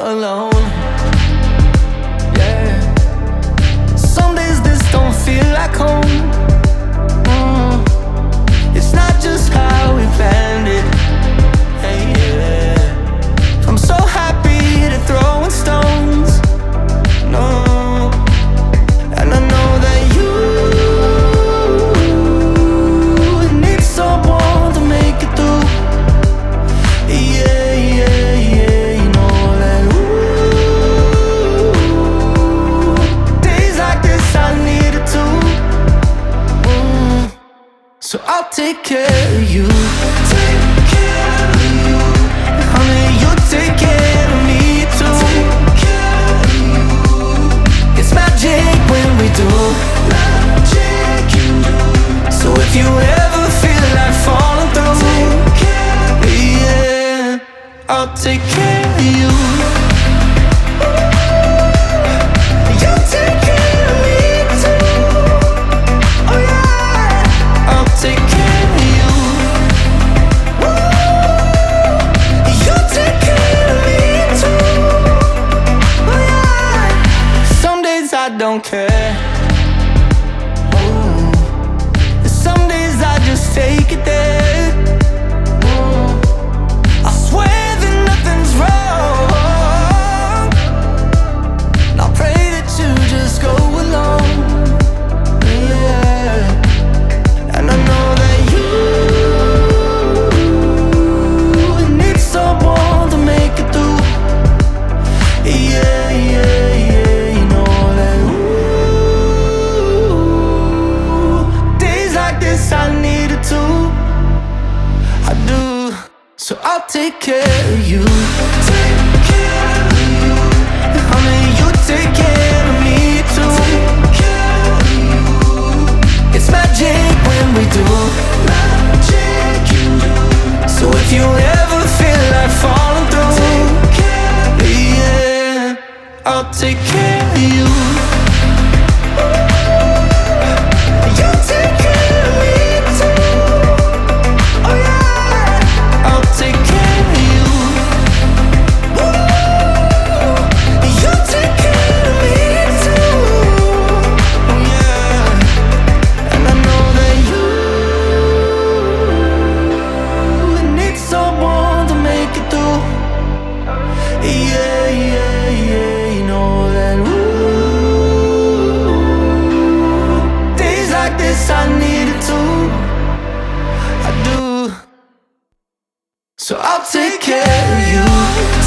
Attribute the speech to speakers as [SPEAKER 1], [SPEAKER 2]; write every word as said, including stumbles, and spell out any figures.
[SPEAKER 1] alone. Yeah. Some days this don't feel like home. mm. It's not just how we planned it. Hey, yeah. I'm so happy to throwing stones. No. And I know that you need someone to make it through. Yeah, yeah, yeah. You know that. Ooh, days like this I need it too. mm. So I'll take care of you. Take care of you. Honey, you take care of me too. Take care of you. It's magic when we do. Magic you do. So if you ever feel like falling through, take care of me. Yeah, I'll take care of you. You take care of me too. Oh yeah, I'll take care of you. You take care of me too. Oh yeah. Some days I don't care. Ooh. Some days I just take it there. Ooh. I swear that nothing's wrong. And I pray that you just go along. Yeah. And I know that you need someone to make it through. Yeah, yeah, yeah. You know that. Ooh, days like this I need it too. I do. So I'll take care of you. Take care of you. Honey, you take care of me too. Take care of you. It's magic when we do. Magic you do. So if you ever feel like falling through, take care of me. Yeah, I'll take care of you. You take care of me too. Oh yeah, I'll take care of you. You take care of me too. Yeah, and I know that you need someone to make it through. Yeah, yeah, yeah. You know that. Ooh, days like this I need it too. I do. So I'll take care of you.